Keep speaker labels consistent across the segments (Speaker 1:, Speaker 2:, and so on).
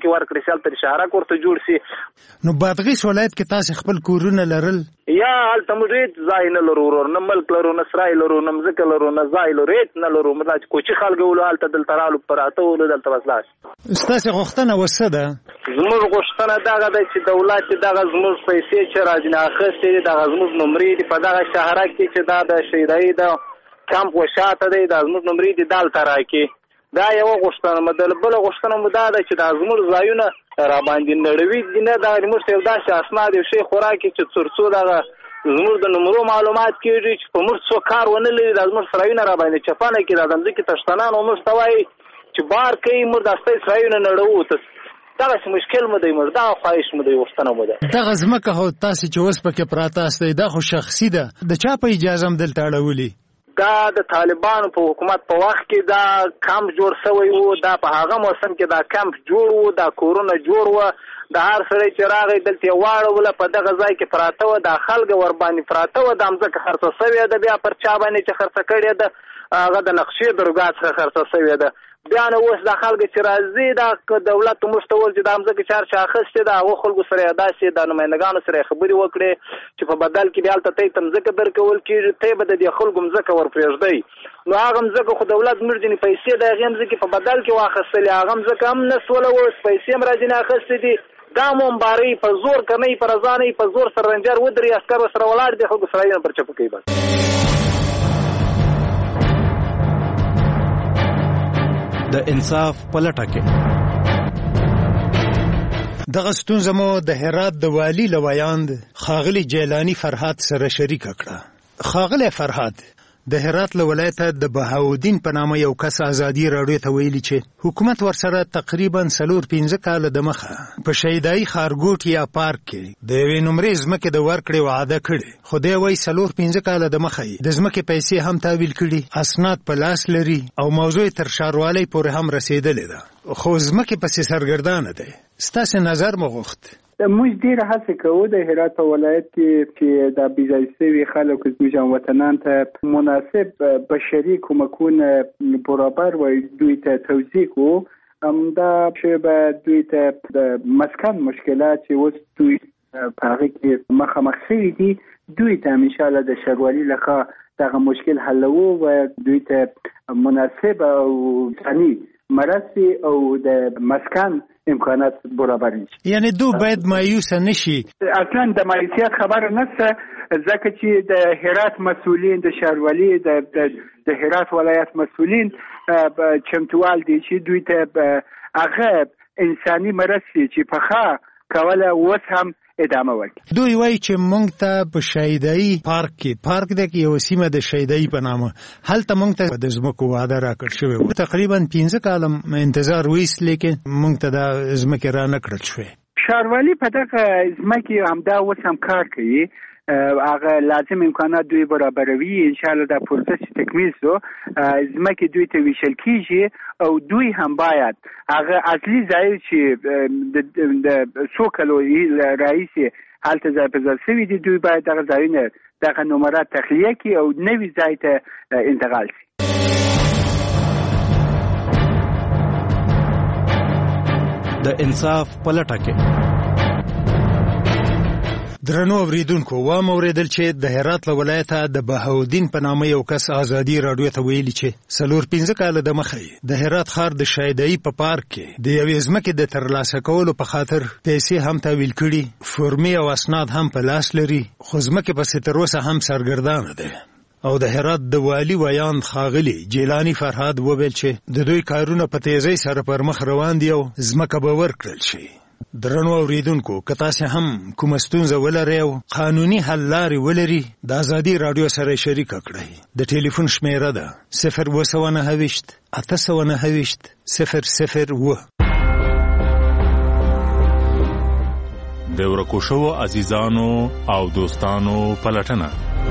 Speaker 1: کې ورکړي شي تر شهرک ورته جوړ شي.
Speaker 2: نو بادغیس ولایت کې تاسو خپل کورونه لرل
Speaker 1: یا هلته موږ هیڅ ځای نه لرو ورور، نه ملک لرو، نه سرای لرو، نه مځکه لرو، نه ځای لرو، هیڅ نه لرو. موږ چې کوچي خلک ولو هلته دلته رالو پراته ولو دلته وسلاش.
Speaker 2: ستاسو غوښتنه وسه ده؟
Speaker 1: زموږ غوښتنه دغه ده چې دولت دغه زموږ پیسې چې راځي نه اخیستې دغه زموږ نمرې دي په دغه شهرک کې چې دا د شهیدۍ د کمپ وشاته دی دا زموږ نمرې دي دلته راکړي. دا یوه غوښتنه مو. بله غوښتنه مو دا ده چې دا زموږ ځایونه راباندې نړوي دي نه دا موږ ته یو داسې اسناد یو شی خوراکي چې تر څو دغه زموږ د نمرو معلومات کېږي چې په موږ څوک کار ونه لري دا زموږ سرایونه راباندې چپانه کړي دا د مځکې تشتنان او موږ ته وایي چې بار کوي موږ د ستاسو سرایونه نړوو. دغسې مشکل مو دی، موږ دغه خواهش مو دی، غوښتنه مو ده.
Speaker 2: دغه ځمکه خو تاسې چې اوس پکې پراته استئ دا خو شخصي ده، د چا په اجازه هم دلته اړولي؟
Speaker 1: دا د طالبانو په حکومت په وخت کې دا کمپ جوړ شوی و، دا په هغه موسم کې دا کمپ جوړ و، دا کورونه جوړ و، د هر سړی چې راغی دلته یې واړوله په دغه ځای کې پراته وه، دا خلک ورباندې پراته وه، دا مځکه خرڅه شوې ده بیا پر چا باندې چې خرڅه کړې ده هغه د نقشې درګاه څخه خرڅه شوې ده. بیا نو اوس دا خلک چې راځي دا دولت موږ ته وایي چې دا مځکه چا اخیستې ده هغو خلکو سره یې داسې د نمایندګانو سره یې خبرې وکړې چې په بدل کې بیا هلته ته مځکه درکول کېږي، ته به د دې خلکو مځکه ورپرېږدئ. نو هغه مځکه خو دولت موږ ځینې پیسې د هغې مځکې په بدل کې واخیستلې، هغه مځکه هم نه سوله اوس پیسې هم را ځینې اخیستې دي. دا مو مبارۍ په زور که نه په رضا نه په زور سره رنجر ودرې عسکر ورسره ولاړ دي خلکو سرایونه پر چپه کوي. بس
Speaker 3: د انصاف پلټه کې
Speaker 2: دغه ستونزه مو د هرات د والي له ویاند ښاغلي جیلاني فرهاد سره شریکه کړه. ښاغلی فرهاد، د هرات له ولایته د بهاودین په نامه یو کس ازادي راډیو ته ویلي چې حکومت ورسره تقریبا 4-5 کاله د مخه په شهیدایي ښارګوټ یا پارک کې د یوې نمرې ځمکې د ورکړې وعده کړې، خو دی وایي 4-5 کاله د مخه یې د ځمکې پیسې هم تحویل کړي، اسناد په لاس لري او موضوع تر ښاروالۍ پورې هم رسېدلې ده، خو ځمکې پسې سرګردانه دی. ستاسې نظر مو غوښت.
Speaker 4: موږ ډېره هڅه کوو د هرات په ولایت کې چې د بېځای شوي خلکو زموږ هموطنان ته مناسب بشري کومکونه برابر وای دوی ته توضیح کړو. همدا چې به دوی ته د مسکن مشکلات چې اوس دوی په هغه کې مخامخ شوي دي دوی ته هم انشاءالله د ښاروالي لخوا دغه مشکل حلوو و دوی ته مناسب او ثاني مرستې او د مسکن امکانات برابر نشي.
Speaker 2: یعنی دو باید مایوسه نشي.
Speaker 4: اصلا د مایوسیت خبره نشته ځکه چې د هرات مسؤلین د ښاروالي د هرات ولایت مسؤلین چمتووال دي چې دوی ته هغه انساني مرستې چې پخوا کوله اوس هم ادامه ورکړي.
Speaker 2: دوی وایي چې موږ ته په شهیدایي پارک دی کې یو سیمه د شهیدایي په نامه هلته موږ ته د ځمکو وعده راکړل شوې وه، تقریبا 15 کاله انتظار ویست لیکن موږ ته دا ځمکې را نه کړل شوې.
Speaker 4: ښاروالي په دغه ځمکې همدا اوس هم کار کوي، هغه لازم امکانات دوی برابروي. انشاءالله دا پروسس تکمیل شو ځمکې دوی ته ویشل کیږي او دوی هم باید هغه اصلي ځای چې د څو کلو راهیسې هلته ځای په ځای شوي دي دوی باید دغه ځایونه دغه نمرات تخلیه کړي او نوي ځای ته انتقال شي.
Speaker 3: د انصاف پلټه کې
Speaker 2: درنو اوریدونکو، وام اوریدل چې د هرات له ولایته د بهاودین په نامه یو کس ازادي راډیو ته ویلي چې 4-5 کاله د مخه د هرات ښار د شهیدایي په پارک کې د یوې ځمکې د ترلاسه کولو په خاطر پیسې هم تحویل کړي، فورمې او اسناد هم په لاس لري، خو ځمکې پسې تر اوسه هم سرګردانه ده. او د هرات د والي ویاند ښاغلي جیلاني فرهاد وویل چې د دوی کارونه په تیزۍ سره پر مخ روان دي او ځمکه به ورکړل شي. درنو اوریدونکو، که تاسو هم کومه ستونزه ولرئ او قانوني حل لارې ولري د ازادي راډیو سره شریکه کړئ. د ټلیفون شمیره ده 029 829 007.
Speaker 5: د ورکو شوو عزیزانو او دوستانو پلټنه.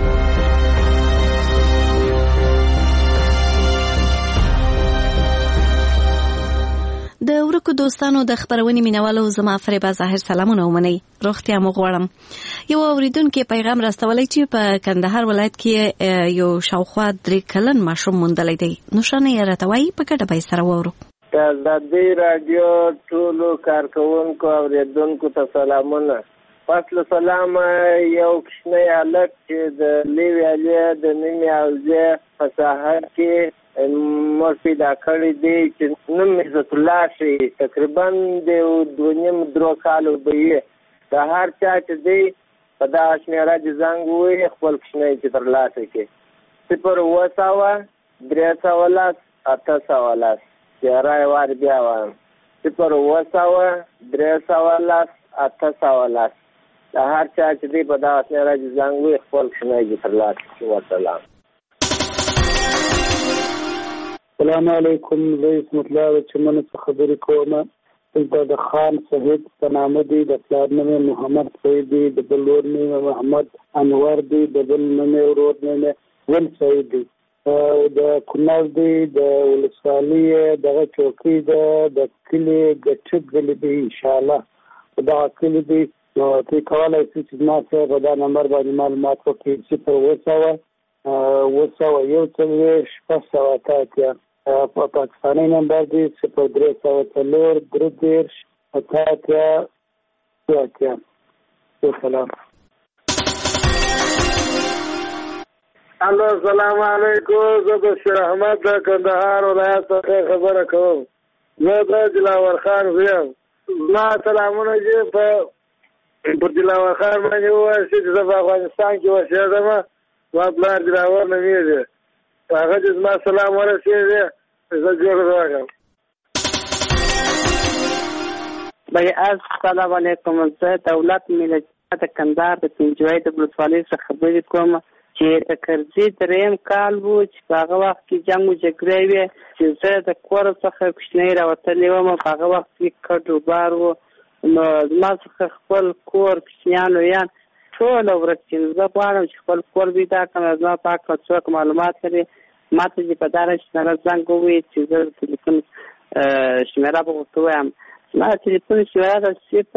Speaker 6: د ورکو دوستانو د خبرونې مینوالو زما فریبا ظاهر سلامونه ومنئ. روغتیا مو غواړم. یو اوریدونکو پیغام راستولی چې په کندهار ولایت کې یو شاوخوا 3 کلن ماشوم موندلی دی. نو شانې یې راته وایي، په ګډه به یې سره واورو.
Speaker 7: د آزادۍ راډیو ټولو کارکوونکو اورېدونکو ته سلامونه. پس له سلامه یو کوچنی هلک چې د لې ویالې د نیمې حوزې په ساحه کې مور پیدا کړی دی چې نوم عزت الله شي. تقریبا د 2.5 کالو به یې د هر چا چې دی په دغه شمېره د زنګ ووایي خپل کوچنی چې ترلاسه کړي. 0 810 تیاره یې وار بیا وایم 0 810 810 د هر چا چې دی په دغه شمېره د زنګ ووایي خپل کوچنی چې ترلاسه کړي. وسلام.
Speaker 8: السلام علیکم. زه اسمت الله چې من څه خبرې کوم. د خان صاحب په نامه دی، د پلار نوم محمد سعید دی، د بل ورور نوم محمد انور دی، د بل نوم ورور نوم ول سعید دی. د کونړ دی، د ولسوالۍ دغه چوکۍ د کلي ګټک غلي دی انشاءالله دغه کلي دی. نو ته کولی شې چې زما سره په دا نمبر باندې معلومات وکړې 0 په پاکستاني نمبر دی 0 3 سلام.
Speaker 7: الو السلام علیکم. زه بشیر احمد د کندهار ولایت څخه خبره کوم. زه د دلاور خان زویم. زما سلامونه چې په دلاور خان باندې ووایي چې زه په افغانستان کې اوسېږم. زما پلار دلاور نومیږي. هغه چې زما سلام ورسېږي زه جوړ راغلم.
Speaker 9: السلام علیکم. زه دولت ملت د کندهار د پنجوایي د ولسوالۍ څخه خبرې کوم چې د کرزي 3 کال و چې په هغه وخت کې جنګ و جګړې وې چې زه د کور څخه کوچنی راوتلی وم. په هغه وخت کې کډ وبار و. نو زما څخه خپل کور کوچنیان لویان ټول ورک شي. زه غواړم چې خپل کور پیدا کړم. زما په هکله څوک معلومات لري ما ته چې په دغه شمېره زنګ ووایي چې زه د تلیفون شمېره به ورته ووایم. زما د تلیفون شمېره ده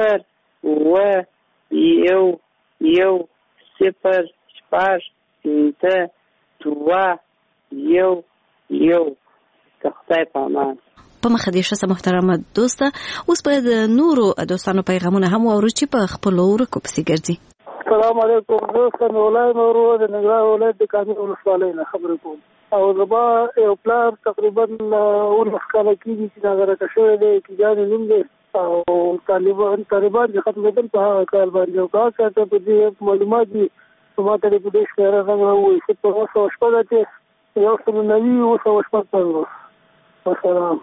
Speaker 9: 0 که خدای په امان.
Speaker 6: په مخه دې ښه محترمه دوسته. اوس باید نورو دوستانو پیغامونه هم واورو چې په خپلو ورکو پسې ګرځي.
Speaker 10: السلام علیکم. زه سمیع الله د ننګرهار ولایت د کامې ولسوالۍ نه خبرې کوم. او زما یو پلار تقریبا 19 کاله کېږي چې ناغرقه شوی دی. کیجانې نوم دی او طالبان چې ختمېدل په هغه کال باندې. او که هغه چا ته په دې معلومات دي نو ما ته په دې شمېره زنګ راووایي 0 9 وسلام.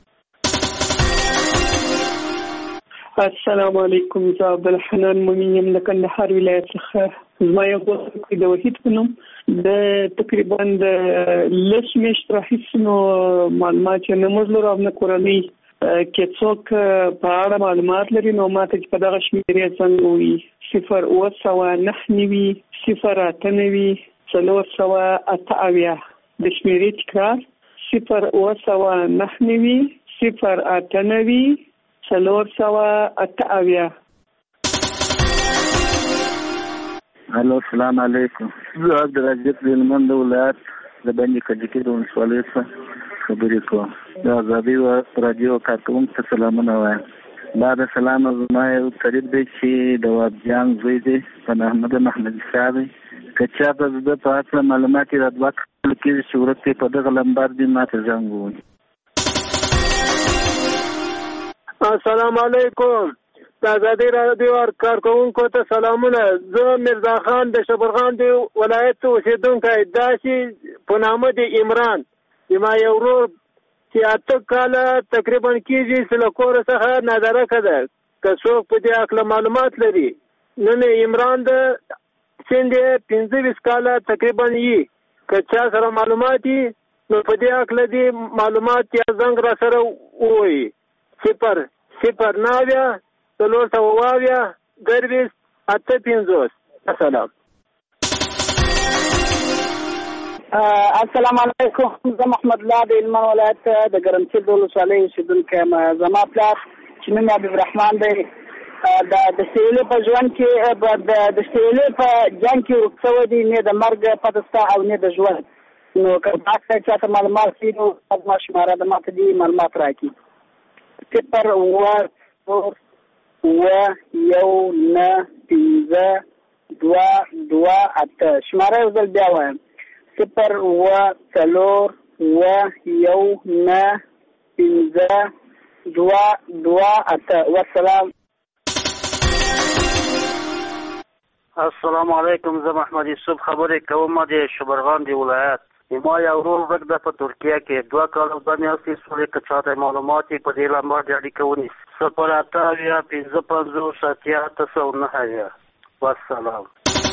Speaker 11: السلام علیکم. زه عبدالحنان مومن یم د کندهار ولایت څخه. زما یو دوست د وحید په نوم د تقریبا د 10 میاشتو راهیسې نو معلومات یې نه موږ لرو او نه کورنۍ کې څوک په اړه معلومات لري. نو ما ته چې په دغه شمېرې زنګ ووایي 0 8 408 د شمېرې تکرار 0 8
Speaker 12: الو السلام علیکم. زه عبدالعزیز هلمند د ولایت د بندي کجکي د ولسوالۍ څخه خبرې کوم. د آزادۍ راډیو کارکوونکو ته سلامونه وایم. بعد سلام زما یو قریب دی چې د وابجان زوی دی په احمد محمدي صاحب. که چا به د په هکله معلومات یې را دوه کړل کېږي چې ورک دی په دغه لمبر دی ما ته زنګ ووایي.
Speaker 7: السلام علیکم. د آزادۍ راډیو کارکوونکو ته سلامونه. زه مرزا خان د شبرغان د ولایت اوسېدونکی. داسې په نامه د عمران زما یو ورور چې 8 کاله تقریبا کېږي چې له کوره څخه نادرکه ده. که څوک په دې هکله معلومات لري نوم یې عمران ده. سن یې 15 کاله تقریبا یي. که چا سره معلومات وي نو په دې هکله دې معلومات یا زنګ را سره ووایي 0 9 4 8 السلام.
Speaker 9: السلام علیکم. زه محمد الله د هلمند ولایت د ګرمسیر د ولسوالۍ اوسېدونکی یم. زما پلار چې نوم یې حبیبالرحمن دی د سیلې په ژوند کې د سیلې په جنګ کې ورک شوی دی. نه د مرګ پته شته او نه د ژوند.
Speaker 8: نو که تاسو چاته معلومات دي نو ما شماره د ماته دي معلومات راکړي 0 شماره یو ځل بیا وایم 0 والسلام.
Speaker 13: السلام علیکم. زه محمد یوسف خبرې کوم د شبرغان دی ولایت. ما یو ورور ورک ده په ترکیه کې 2 کاله د میاشتې سولې که چاته معلومات په دې لمبر د اړیکه ونیسي 08855 والسلام.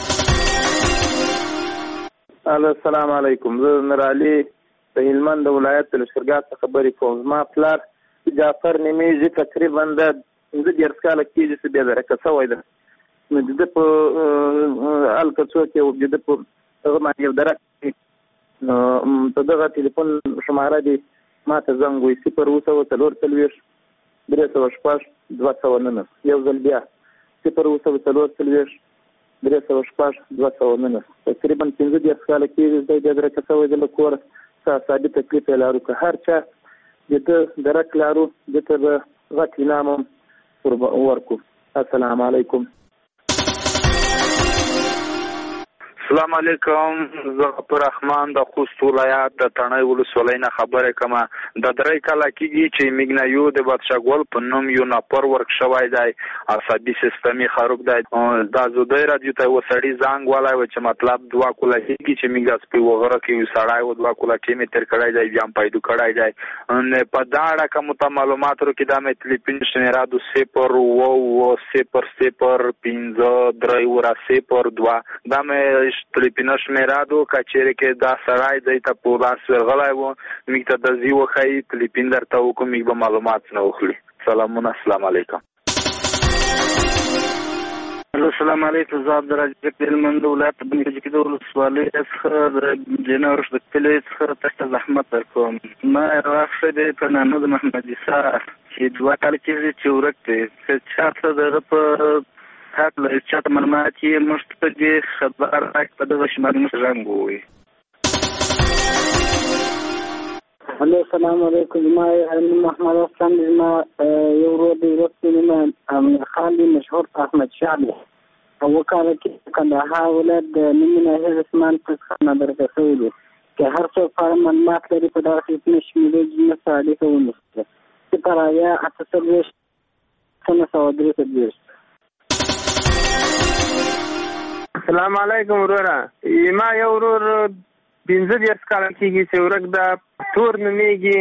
Speaker 14: السلام علیکم. زه نور علي د هلمند ولایت د لشکرګاه څخه خبرې کوم. زما پلار جعفر نمیږي تقریبا د 15 کاله کېږي چې بیا درکه شوی ده. نو د په الکڅو کې او د په هغه باندې یو درک په دغه ټلیفون شماره دی ما ته زنګ وایي 0 یو ځل بیا 0 تقریبا 15 کاله کېږي د درکه شوی ده. له کوره ثابت تکلیف یې لرو که هر چا د درک لرو دته به غټ انعام ورکړو. السلام علیکم.
Speaker 15: السلام علیکم. زه عبدالرحمن د خوست ولایت د تڼۍ ولسوالۍ نه خبرې کوم. د 3 کاله کېږي چې میګنایو د بادشاهګل په نوم یو ناپر ورک شوی دی. عصبي سیستم یې خراب دی. دا زودی رادیو ته یو سړي زنګ ولی و چې مطلب 2 کوله کېږي چې میګ د سپي وغره کې یو سړی و 2 کوله کې مې تېر کړی دی بیا هم پیدا کړی دی. په دا اړه که مو ته معلومات ورکړي دا مې تلیفون شمیره د 0 دا مې تلیفون شمیره دو کچېرې کې دا سړی دی ته په لاس ورغلی و میګ ته د زی وښایي تلیفون درته وکړو میګ به معلومات نه وخلي. سلامونه. السلام علیکم.
Speaker 13: السلام علیکم. زه عبدالرزاق د هلمند ولایت بني کجکي د ولسوالۍ څخه د جنورش د کلي څخه تاسو زحمت درکوم. ما راغلی دی په نامه د محمد عیسی چې 2 کاله کېږي چې ورک دی. که چاته دغه په حق لري چاته معلومات یې موږ ته دې خبر راکړي په دغه شمارې موږ زنګ ووایي.
Speaker 8: هلو السلام علیکم. زما محمد اسلام زما یو ورور دی وروسته نومه امیر خان دی مشهور احمد شاه دی. 2 کاله کې کندهار ولایت د نومونه هیڅ اسمان څخه درکه شوی دی. که هر څوک په اړه معلومات لري په دغه خدمت شمیرې جنس اړیکه ونیسي 0
Speaker 7: السلام علیکم وروره. ما یو ورور 15 کاله کېږي چې ورک ده تور نومیږي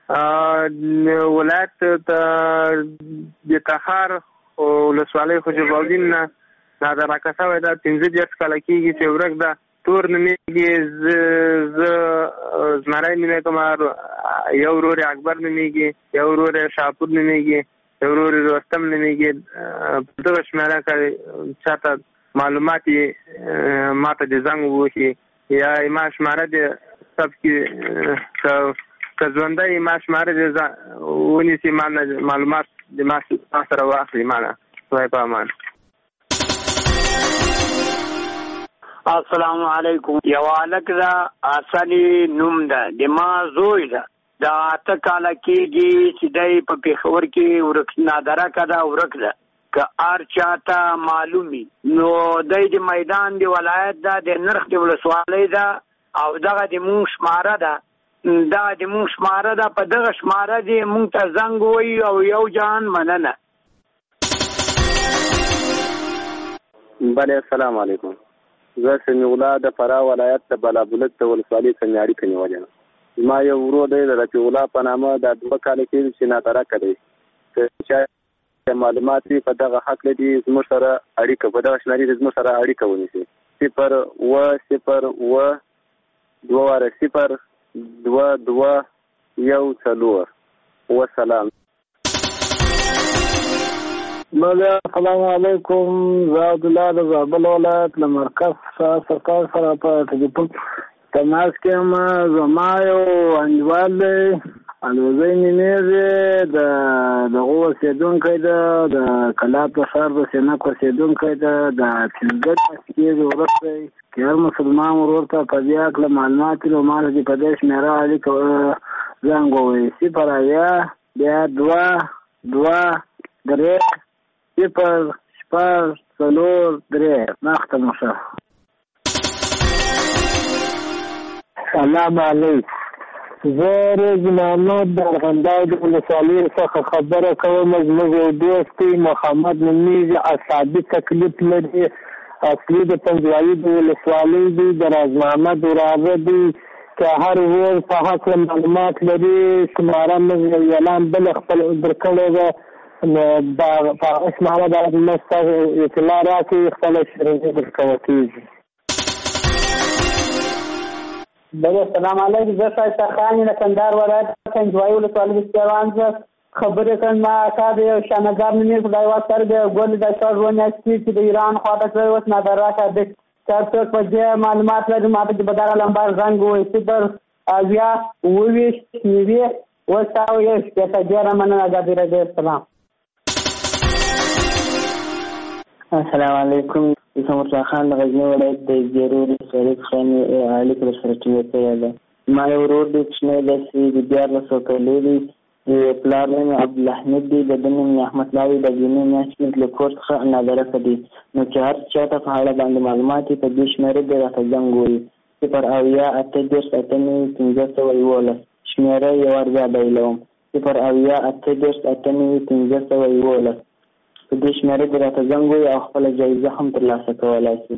Speaker 7: ولایت د تخار ولسوالۍ خوشبالدین نه دا راکه شوی ده 15 کاله کېږي چې ورک ده تور نومیږي. زه زمری نومې کوم. یو ورور اکبر نومیږي یو ورور شاپور نومیږي یو ورور رستم نومیږي. په دغه شمېره کې چاته معلومات ماته د زنګ ووهي یا ما شماره د سب کې که ژوندی ما شماره د ونیسي ما معلومات د ما سره واخلي. مانه خدای په امان.
Speaker 16: السلام علیکم. یو هلک ده اصلي نوم ده د ما زوی ده د 8 کاله کېږي چې دی په پېښور کې ورک نادرکه ده ورک ده. که هر چاته معلومي نو دی د میدان د ولایت ده د نرخ د ولسوالۍ ده او دغه د مونږ شماره ده په دغه شماره دی مونږ ته زنګ ووایي او یو جهان مننه.
Speaker 17: بله السلام علیکم. زه سمیع الله د فراه ولایت د بلابلک د ولسوالۍ څخه اړیکه نیولې یم. ما یو ورور دی د رفیع الله په نامه د 2 کاله کېږي چې نادرکه دی. که معلومات په دغه حق لري زموږ سره اړیکه په دغه شمارې زموږ سره اړیکه ونیسي 0 والسلام.
Speaker 10: السلام علیکم. زه عبدالله د زابل ولایت له مرکز سرکار سره په تلیفون تماس کې یم. زما یو انډیوال دی
Speaker 8: الوزي نميزي دغه اوسېدونکی ده د کلات د ښار د سینک اوسېدونکی ده د 15 کېږي وروسته که هر مسلمان ورور ته په دې هکله معلومات وي نو ما ته دې په دې شمېره اړیکه زنګ ووایي 0 بیا 2 3 0 6 4 3 ختم شه.
Speaker 7: سلام علیکم. زه روز محمد د ارغنداو د ولسوالۍ څخه خبره کوم. زموږ یو دوست دی محمد نومیږي، اعصابي تکلیف لري، اصلي د پنجوایي د ولسوالۍ دی، د راز محمد وراره دی. که هر ورځ په هکله معلومات لري شماره موږ یو اعلان بل خپل درکړی ده، نو په هغه شماره باید موږ ته اطلاع راکړي، خپله شرنجي درکوه کېږي.
Speaker 9: بله السلام علیکم. زه ښایسته خان یم د کندهار ولایت پنجوایي ولسوالۍ د سیوان څخه خبرې کوم. ما اکا د یو شاهنظر نومې په یوه سترګه ګل د شاه ژوند یاستي چې د ایران خواته شوی اوس نادره کاده که څوک په دې معلومات لري ما ته د بداره لمبر زنګ ووایي 0 اویا 28 90 29 شپېته. ډېره مننه. ازادي راډیو. السلام.
Speaker 18: السلام علیکم. سمر خان د غزنی ولایت د زیرو ولسوالۍ څخه اړیکه درسره ټینګه کړې ده. ما یو ورور دی کوچنی دی چې د 14 کالو دی، د پلار نوم عبدالحمید دی، د ده نوم احمد الله دی، د جنې میاشتې له کور څخه نادره دی. نو چې هر چا ته په اړه باندې معلومات یې په دې شمېره دی راته زنګ ووایي 0 اویا 38 1511 شمېره یو وار بیا بایلوم 0 اویا 38 1511 په دې شمېره دې راته زنګ ووایي او خپله جایزه هم ترلاسه کولی شي.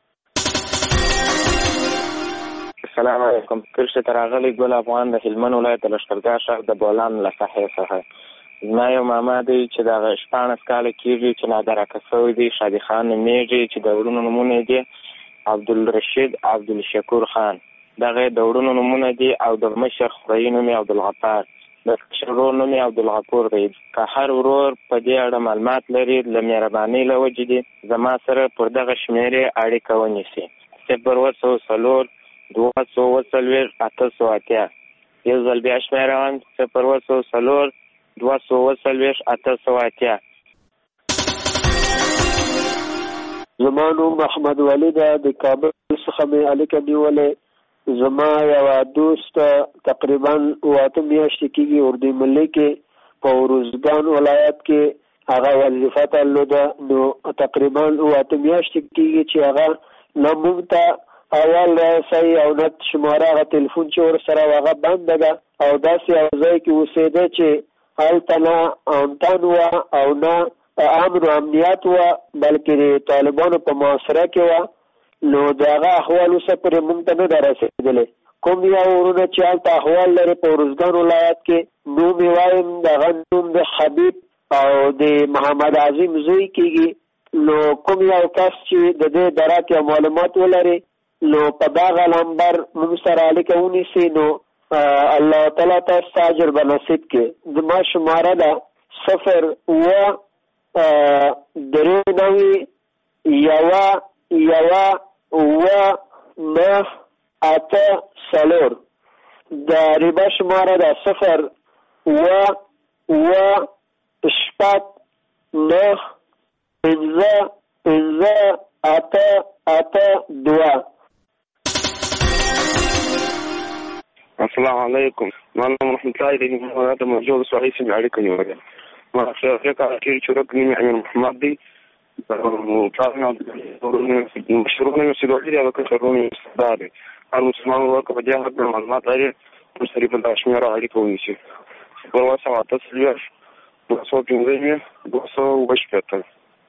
Speaker 17: السلام علیکم. کرښې ته راغلی ګل افغان د هلمند ولایت د لښکرګاه ښار د بولان له ساحې څخه. زما یو ماما دی چې دغه 14 کاله کېږي چې نادرکه شوی دی، شادي خان نومېږي چې د وروڼو نومونه دي عبدالرشید عبدالشکور خان. دغه د وروڼو نومونه دي او د مشر خوريي نوم یې عبدالغفار، د کشر ورور نوم یې عبدالغفور دی. که هر ورور په دې اړه معلومات لري له مهربانۍ له وجې دي زما سره پر دغه شمېرې اړیکه ونیسي 0 240 880. یو ځل بیا شمېرم 0 240 880.
Speaker 7: زما نوم محمد ولی ده، د کابل څخه مې اړیکه نیولې. زما یوه دوست تقریبا 8 میاشتې کېږي اردو ملي کې په اروزګان ولایت کې هغه وظیفه درلوده. نو تقریبا 8 میاشتې کېږي چې هغه نه موږ ته اول راسي او نه شماره هغه تلیفون چې ورسره هغه بنده ده او داسې یو ځای کې اوسېده چې هلته نه امتن وه او نه امن و امنیت وه بلکې د طالبانو په معاصره کې وه. نو د هغه احوال اوسه پورې موږ ته نه ده رسېدلی. کوم یو ورونه چې هلته احوال لري په ارزګان ولایت کې نوم یې وایم د هغه نوم د حبیب او د محمد عظیم زوی کېږي. نو کوم یو کس چې د دې درک یا معلومات ولري نو په دغه نمبر موږ سره اړیکه ونیسي نو الله تعالی ته اجر به نصیب کړي. زما شماره ده 0 د ریبا شماره ده 0
Speaker 15: السلام علیکم. معلوم رحمت الله علیه مراد موجود صحیح سم اړیکه نیولې. ما خیر کې چې رکنی امیر محمد دی مشروع نمی‌سیدولی یا کشورون استعدادی. هر مسلمان ورک به جهت معلومات لري مشترک د شمیره اړیکه ونیسي. په واسطه تاسو 215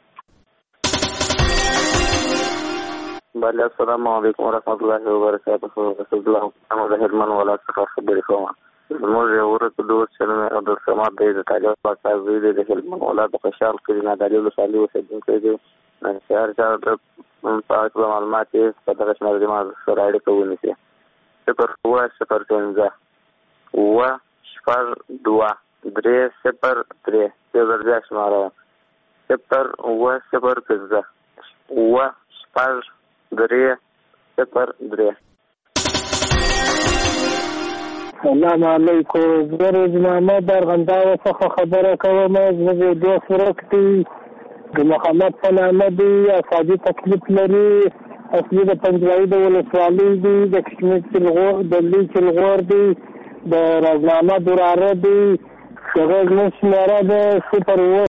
Speaker 17: بله السلام علیکم ورحمت الله وبرکاته. رسول الله محمد هلمند ولایت څخه خبرې کوم. زموږ یو ورته دوست چې نوم یې عبدالصمد دی د طالب پاکستان زوی دی د هلمند ولایت د خوشحال کلي نادري ولسوالۍ اوسېدونکی دی. چې هر چا ته په هکله معلومات یې په دغه شمېره زما سره اړیکه ونیسي 0 0 5 2 0 3 یو ځل بیا شماره 0 0 5 2 0 3
Speaker 10: سلام علیکم. زه روزنامه د ارغنداو څخه خبره کوم. زه دوه فرق دي د محمد په نامه دي. اسادي تکلیف لري. اصلي د پنجوایي د ولسوالۍ دي. د کشمیر چلغور د لوی چلغور دي. د روزنامه دراره دي. هغه زموږ شمېره ده 0